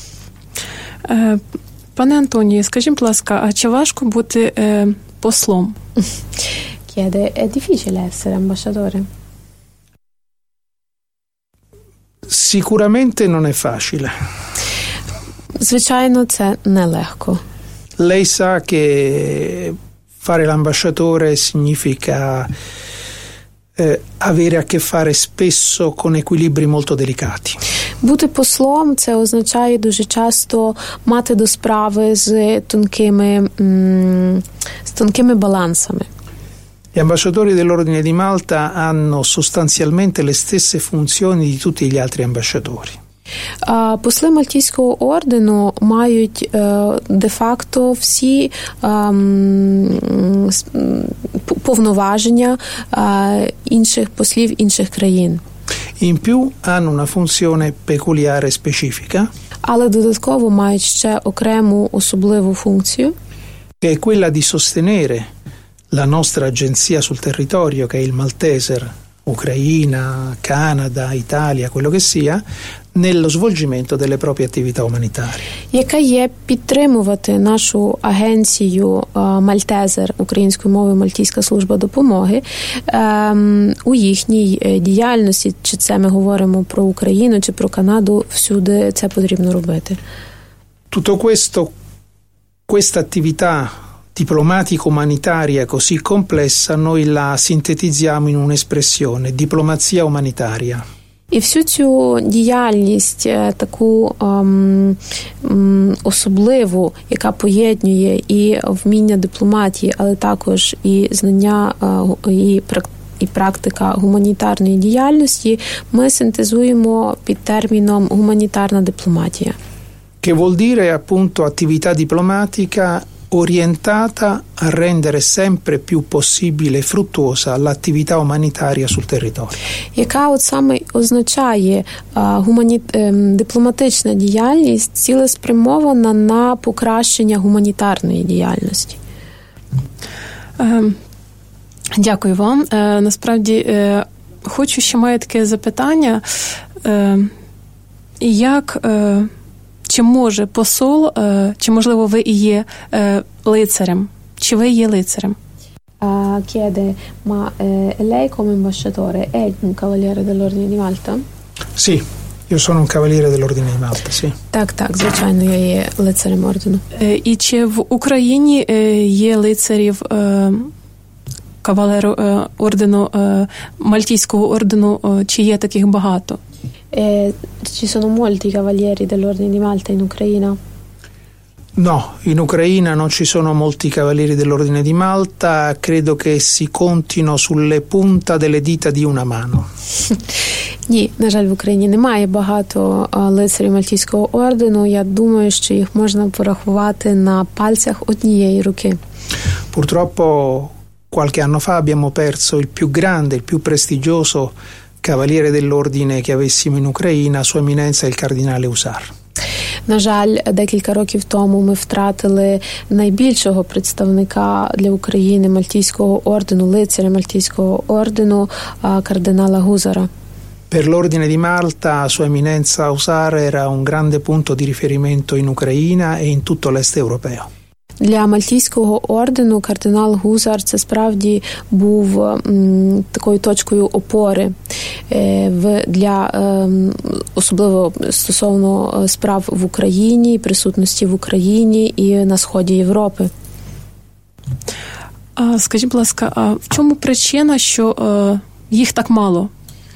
Speaker 1: Пане Антонію, скажіть, будь ласка, а чи важко бути послом?
Speaker 2: Chiede, è difficile essere ambasciatore?
Speaker 3: Sicuramente non è facile.
Speaker 2: Звичайно, це нелегко.
Speaker 3: Lei sa che fare l'ambasciatore significa avere a che fare spesso con equilibri molto delicati.
Speaker 2: Бути послом – це означає дуже часто мати до справи з тонкими балансами.
Speaker 3: Gli ambasciatori dell'Ordine di Malta hanno sostanzialmente le stesse funzioni di tutti gli altri ambasciatori.
Speaker 2: Посли Мальтійського ордену мають де-факто всі повноваження інших послів інших країн.
Speaker 3: In più hanno una funzione peculiare specifica,
Speaker 2: але додатково мають ще окрему особливу функцію,
Speaker 3: che è quella di sostenere la nostra agenzia sul territorio, che è il Malteser, Ucraina, Canada, Italia, quello che sia, nello svolgimento delle proprie attività umanitarie.
Speaker 2: Яка є підтримувати нашу агенцію Мальтезер, українською мовою Мальтійська служба допомоги, у їхній діяльності, чи це ми говоримо про Україну, чи про Канаду, всюди це потрібно робити.
Speaker 3: Tutto questo, questa attività diplomatico-umanitaria così complessa, noi la sintetizziamo in un'espressione: diplomazia umanitaria.
Speaker 2: І всю цю діяльність таку особливу, яка поєднує і вміння дипломатії, але також і знання і практика гуманітарної діяльності, ми синтезуємо під терміном гуманітарна дипломатія.
Speaker 3: che vuol dire appunto attività diplomatica orientata a rendere sempre più possibile e fruttuosa l'attività umanitaria sul territorio.
Speaker 2: Яка от саме означає дипломатична діяльність, цілеспрямована на покращення гуманітарної діяльності?
Speaker 1: Дякую вам. Насправді, хочу ще маю таке запитання. Чи може посол, чи, можливо, ви і є лицарем? Чи ви є лицарем?
Speaker 2: Chiede, ma lei come ambasciatore è un cavaliere dell'Ordine di Malta?
Speaker 3: Sì, io sono un cavaliere dell'Ordine di Malta, sì.
Speaker 2: Так, звичайно, я є лицарем ордену.
Speaker 1: І чи в Україні є лицарів кавалеру ордену, Мальтійського ордену, чи є таких багато?
Speaker 2: Ci sono molti cavalieri dell'Ordine di Malta in Ucraina?
Speaker 3: No, in Ucraina non ci sono molti cavalieri dell'Ordine di Malta, credo che si contino sulle punta delle dita di una mano.
Speaker 2: Ні, на жаль, в Україні немає багато лицарів Мальтійського ордену. Я думаю, що їх можна порахувати на пальцях однієї руки.
Speaker 3: Purtroppo qualche anno fa abbiamo perso il più grande, il più prestigioso cavaliere dell'ordine che avessimo in Ucraina, Sua Eminenza il Cardinale Husar.
Speaker 2: На жаль, декілька років тому ми втратили найбільшого представника для України Мальтійського ордену, лицаря Мальтійського ордену, кардинала Гузара.
Speaker 3: Per l'Ordine di Malta, Sua Eminenza Husar era un grande punto di riferimento in Ucraina e in tutto l'est europeo.
Speaker 2: Для Мальтійського ордену кардинал Гузар це справді був такою точкою опори для особливо стосовно справ в Україні, присутності в Україні і на сході Європи.
Speaker 1: Скажіть, будь ласка, а в чому причина, що їх так мало?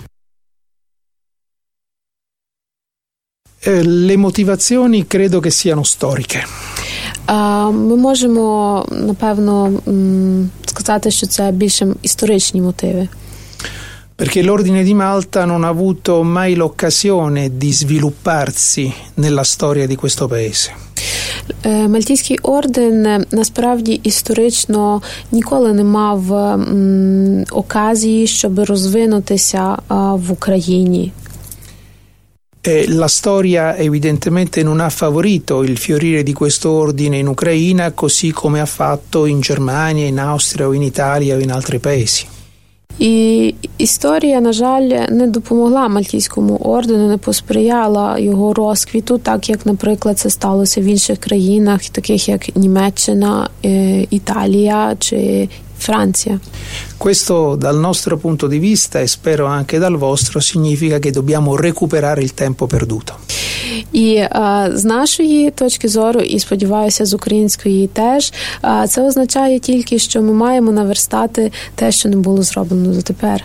Speaker 3: Le motivazioni credo che siano storiche.
Speaker 2: Ми можемо, напевно, сказати, що це більше історичні мотиви.
Speaker 3: Perché l'Ordine di Malta non ha avuto mai l'occasione di svilupparsi nella storia di questo paese.
Speaker 2: Мальтійський орден, насправді, історично ніколи не мав оказії, щоб розвинутися в Україні.
Speaker 3: La storia evidentemente non ha favorito il fiorire di questo ordine in Ucraina, così come ha fatto in Germania, in Austria o in Italia o in altri paesi.
Speaker 2: І історія, на жаль, не допомогла Мальтійському ордену, не посприяла його розквіту, так як, наприклад, це сталося в інших країнах, таких як Німеччина, Італія чи Francia.
Speaker 3: Questo dal nostro punto di vista e spero anche dal vostro significa che dobbiamo recuperare il tempo perduto.
Speaker 2: І з нашої точки зору, і сподіваюся, з української теж, це означає тільки, що ми маємо наверстати те, що не було зроблено дотепер.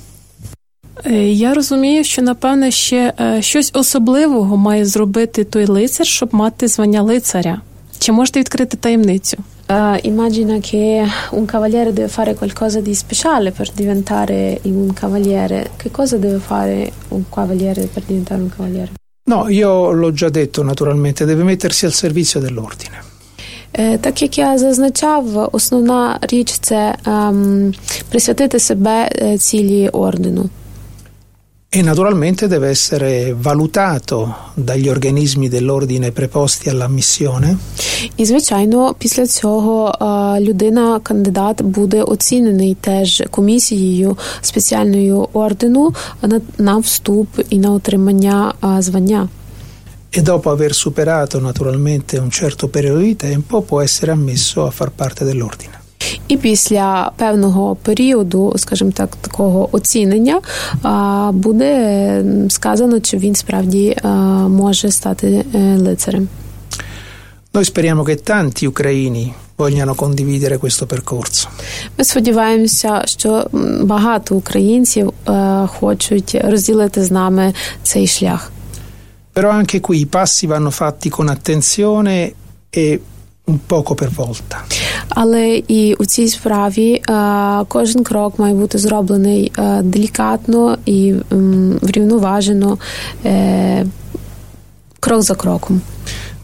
Speaker 1: Я розумію, що, напевне, ще щось особливого має зробити той лицар, щоб мати звання лицаря. Чи можете відкрити таємницю?
Speaker 2: Immagina che un cavaliere deve fare qualcosa di speciale per diventare un cavaliere. Che cosa deve fare un cavaliere per diventare un cavaliere?
Speaker 3: No, io l'ho già detto naturalmente, deve mettersi al servizio dell'ordine.
Speaker 2: Так як я зазначав, основна річ – це присвятити себе цілі ордену.
Speaker 3: E naturalmente deve essere valutato dagli organismi dell'ordine preposti all'ammissione.
Speaker 2: І, звичайно, після цього людина, кандидат, буде оцінений теж комісією спеціальною ордену на вступ і на отримання звання.
Speaker 3: E dopo aver superato naturalmente un certo periodo di tempo può essere ammesso a far parte dell'ordine.
Speaker 2: І після певного періоду, скажімо так, такого оцінення, буде сказано, чи він справді може стати лицарем.
Speaker 3: Noi speriamo che tanti ucraini vogliano condividere questo percorso.
Speaker 2: Ми сподіваємося, що багато українців хочуть розділити з нами цей шлях.
Speaker 3: Però anche qui i passi vanno fatti con attenzione e un poco per volta.
Speaker 2: Але і у цій справі кожен крок має бути зроблений делікатно і врівноважено, крок за кроком.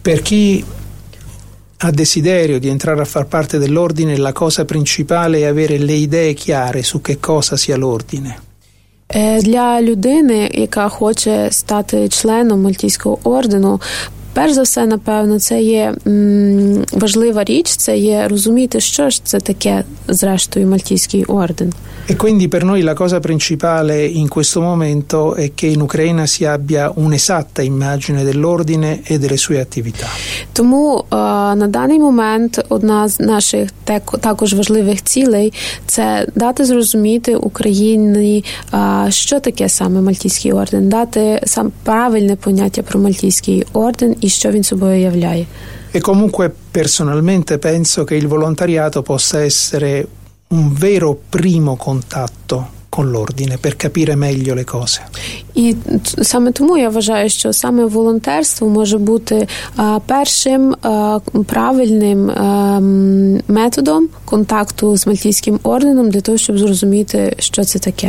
Speaker 3: Per chi ha desiderio di entrare a far parte dell'ordine, la cosa principale è avere le idee chiare su che cosa sia l'ordine.
Speaker 2: Для людини, яка хоче стати членом Мальтійського ордену, перш за все, напевно, це є важлива річ, це є розуміти, що ж це таке, зрештою, Мальтійський орден.
Speaker 3: E quindi per noi la cosa principale in questo momento è che in Ucraina si abbia un'esatta immagine dell'ordine e delle sue attività.
Speaker 2: Тому на даний момент одна з наших також важливих цілей – це дати зрозуміти Україні, що таке саме Мальтійський орден, дати сам правильне поняття про Мальтійський орден і що він собою являє.
Speaker 3: E comunque personalmente penso che il volontariato possa essere un vero primo contatto con l'ordine per capire meglio le cose.
Speaker 2: І саме тому я вважаю, що саме волонтерство може бути першим правильним методом контакту з Мальтійським орденом для того, щоб зрозуміти, що це таке.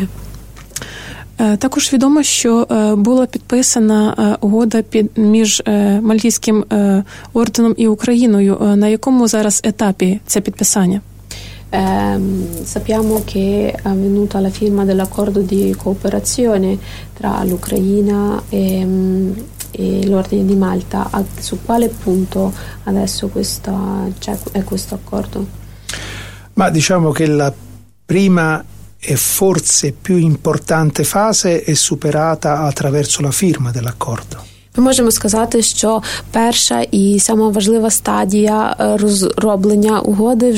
Speaker 1: Також відомо, що була підписана угода між Мальтійським орденом і Україною. На якому зараз етапі це підписання?
Speaker 2: Sappiamo che è avvenuta la firma dell'accordo di cooperazione tra l'Ucraina e l'Ordine di Malta. Su quale punto adesso è questo accordo?
Speaker 3: Ma diciamo che la prima e forse più importante fase è superata attraverso la firma dell'accordo.
Speaker 2: Ми можемо сказати, що перша і сама важлива стадія розроблення угоди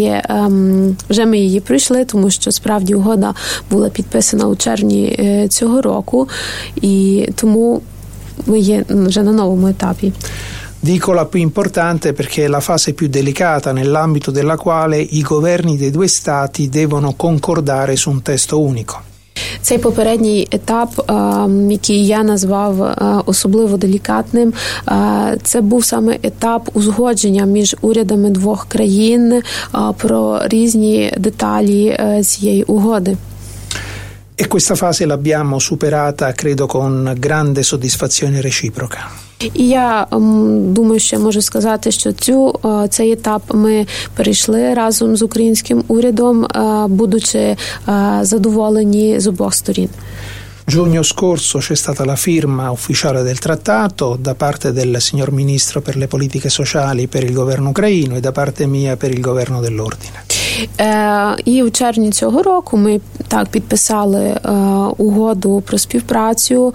Speaker 2: вже ми її пройшли, тому що справді угода була підписана у червні цього року, і тому ми є вже на новому етапі.
Speaker 3: Dico la più importante perché è la fase più delicata nell'ambito della quale i governi dei due stati devono concordare su un testo unico.
Speaker 2: Цей попередній етап, який я назвав особливо делікатним, це був саме етап узгодження між урядами двох країн про різні деталі цієї угоди.
Speaker 3: E questa fase l'abbiamo superata, credo, con grande soddisfazione reciproca.
Speaker 2: І я думаю, що я можу сказати, що цей етап ми перейшли разом з українським урядом, будучи задоволені з обох сторін.
Speaker 3: Giugno scorso c'è stata la firma ufficiale del trattato da parte del signor Ministro per le politiche sociali per il governo ucraino e da parte mia per il governo dell'ordine.
Speaker 2: І у червні цього року ми підписали угоду про співпрацю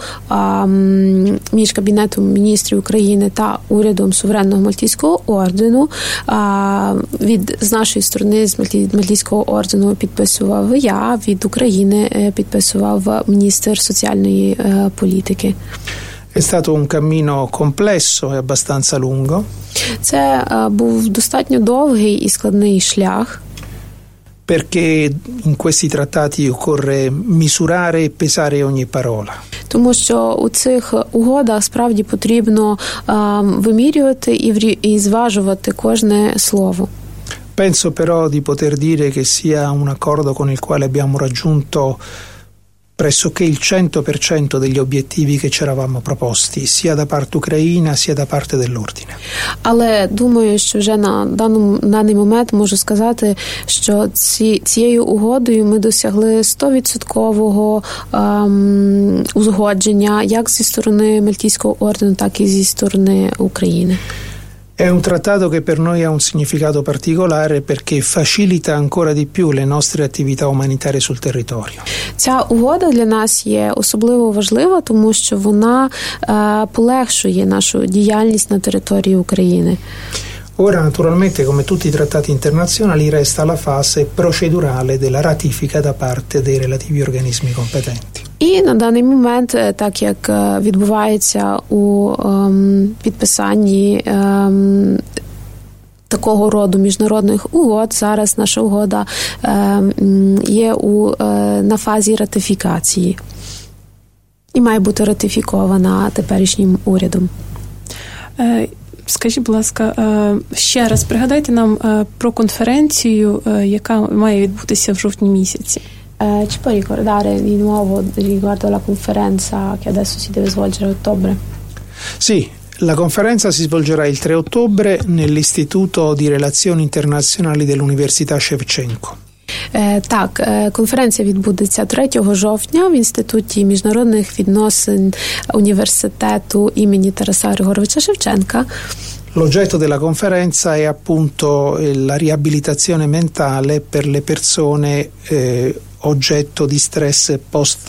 Speaker 2: між Кабінетом міністрів України та урядом Суверенного Мальтійського ордену. З нашої сторони, з Мальтійського ордену підписував я, від України підписував міністр соціальної політики.
Speaker 3: È stato un cammino complesso e abbastanza lungo.
Speaker 2: Це був достатньо довгий і складний шлях.
Speaker 3: Perché in questi trattati occorre misurare e pesare ogni parola.
Speaker 2: Тому що у цих угодах справді потрібно вимірювати і зважувати кожне слово.
Speaker 3: Penso però di poter dire che sia un accordo con il quale abbiamo raggiunto pressoché il 100% degli obiettivi che ci eravamo proposti, sia da parte ucraina sia da parte dell'ordine.
Speaker 2: Але думаю, що вже на даний момент можу сказати, що цією угодою ми досягли 100% узгодження як зі сторони Мальтійського ордену, так і зі сторони України.
Speaker 3: È un trattato che per noi ha un significato particolare perché facilita ancora di più le nostre attività umanitarie sul territorio.
Speaker 2: Ця угода для нас є особливо важлива, тому що вона полегшує нашу діяльність на території України.
Speaker 3: Ora, naturalmente, come tutti i trattati internazionali, resta la fase procedurale della ratifica da parte dei relativi organismi competenti.
Speaker 2: І на даний момент, так як відбувається у підписанні такого роду міжнародних угод, зараз наша угода є на фазі ратифікації і має бути ратифікована теперішнім урядом.
Speaker 1: Скажіть, будь ласка, ще раз пригадайте нам про конференцію, яка має відбутися в жовтні місяці.
Speaker 2: Ci puoi ricordare di nuovo riguardo alla conferenza che adesso si deve svolgere a ottobre?
Speaker 3: Sì, La conferenza si svolgerà il 3 ottobre nell'Istituto di Relazioni Internazionali dell'Università Шевченко.
Speaker 2: Так, конференція відбудеться 3 жовтня в Інституті міжнародних відносин університету імені Тараса Григоровича Шевченка.
Speaker 3: L'oggetto della conferenza è appunto la riabilitazione mentale per le persone oggetto di stress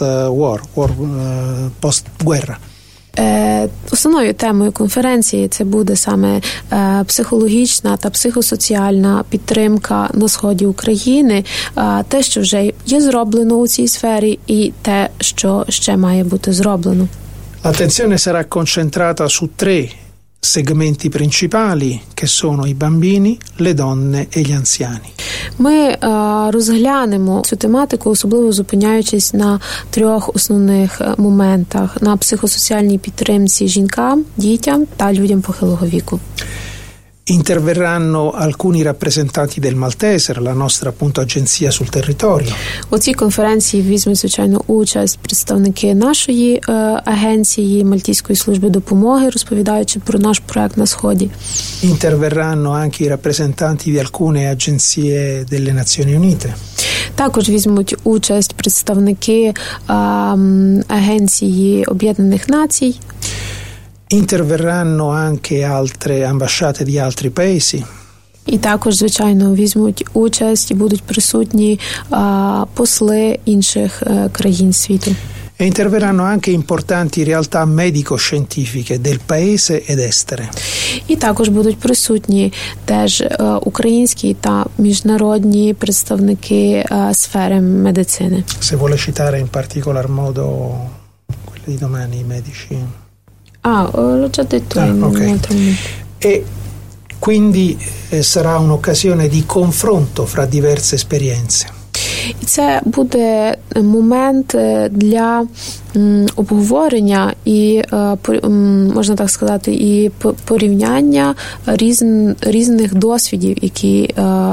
Speaker 3: post-guerra.
Speaker 2: Основною темою конференції це буде саме психологічна та психосоціальна підтримка на сході України, те, що вже є зроблено у цій сфері, і те, що ще має бути зроблено.
Speaker 3: L'attenzione sarà concentrata su 3 segmenti principali che sono i bambini, le donne e gli anziani.
Speaker 2: Ми розглянемо цю тематику, особливо зупиняючись на 3 основних моментах: на психосоціальній підтримці жінкам, дітям та людям похилого віку.
Speaker 3: Interverranno alcuni rappresentanti del Malteser, la nostra appunto agenzia sul territorio.
Speaker 2: У цій конференції візьмуть, звичайно, участь представники нашої агенції Мальтійської служби допомоги, розповідаючи про наш проект на Сході.
Speaker 3: Interverranno anche i rappresentanti di alcune agenzie delle Nazioni Unite.
Speaker 2: Також візьмуть участь представники агенції Об'єднаних Націй.
Speaker 3: Interverranno anche altre ambasciate di altri paesi.
Speaker 2: І також, звичайно, візьмуть участь і будуть присутні посли інших країн світу.
Speaker 3: E interverranno anche importanti realtà medico-scientifiche del paese ed estere.
Speaker 2: І також будуть присутні теж українські та міжнародні представники сфери медицини.
Speaker 3: Se vuole citare in particolar modo quelli di domani, i medici.
Speaker 2: L'ho già detto in un altro momento.
Speaker 3: E quindi sarà un'occasione di confronto fra diverse esperienze.
Speaker 2: І це буде момент для обговорення і, можна так сказати, і порівняння різних досвідів, які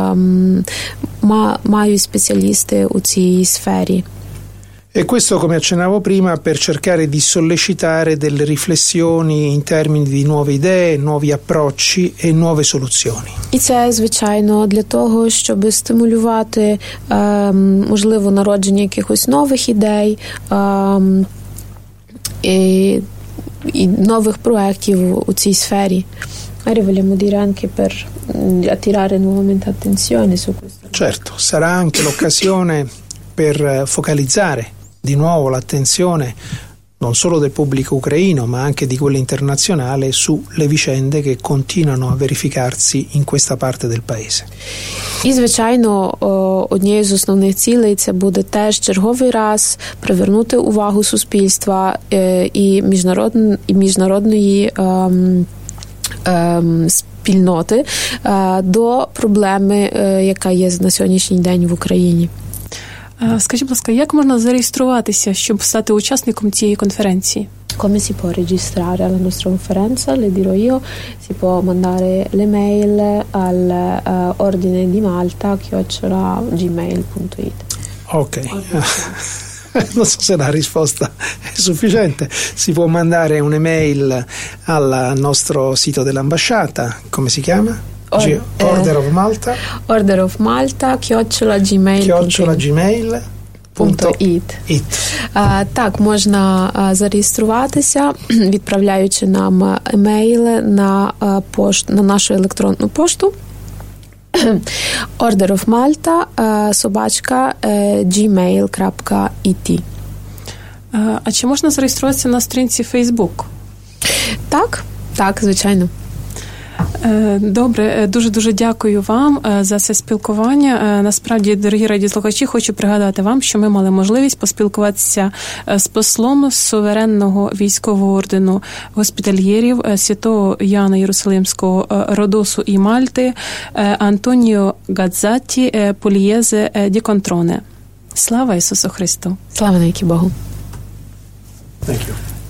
Speaker 2: мають спеціалісти у цій сфері.
Speaker 3: E questo, come accennavo prima, per cercare di sollecitare delle riflessioni in termini di nuove idee, nuovi approcci e nuove soluzioni.
Speaker 2: І це, звичайно, для того, щоб стимулювати, можливо, народження якихось нових ідей і нових проєктів у цій сфері. Vogliamo dire anche per attirare nuovamente attenzione su questo.
Speaker 3: Certo, sarà anche l'occasione per focalizzare di nuovo l'attenzione non solo del pubblico ucraino ma anche di quello internazionale sulle vicende che continuano a verificarsi in questa parte del paese.
Speaker 2: І, звичайно, однією з основних цілей це буде теж черговий раз привернути увагу суспільства і міжнародної спільноти до проблеми, яка є на сьогоднішній день в Україні.
Speaker 1: Скажіть, будь ласка, як можна зареєструватися, щоб стати учасником цієї конференції?
Speaker 2: Come si può registrare alla nostra conferenza? Le dirò io, si può mandare l'email al ordine di malta@gmail.it.
Speaker 3: Ok. Non so se la risposta è sufficiente. Si può mandare un'email al nostro sito dell'ambasciata, come si chiama? Order of Malta.
Speaker 2: Order of Malta @gmail.it. Так, можна зареєструватися, відправляючи нам емейли на нашу електронну пошту orderofmalta@gmail.it.
Speaker 1: А чи можна зареєструватися на сторінці Facebook?
Speaker 2: Так, звичайно.
Speaker 1: Добре, дуже дякую вам за це спілкування. Насправді, дорогі радіослухачі, хочу пригадати вам, що ми мали можливість поспілкуватися з послом суверенного військового ордену госпітальєрів святого Яна Єрусалимського Родосу і Мальти Антоніо Гадзатті Полієзе ді Контроне. Слава Ісусу Христу!
Speaker 2: Слава навіки Богу!
Speaker 3: Thank you.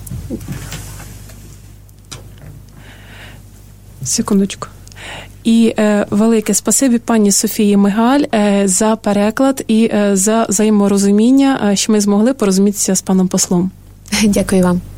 Speaker 1: Секундочку. І велике спасибі пані Софії Мигаль за переклад і за взаєморозуміння, що ми змогли порозумітися з паном послом.
Speaker 2: Дякую вам.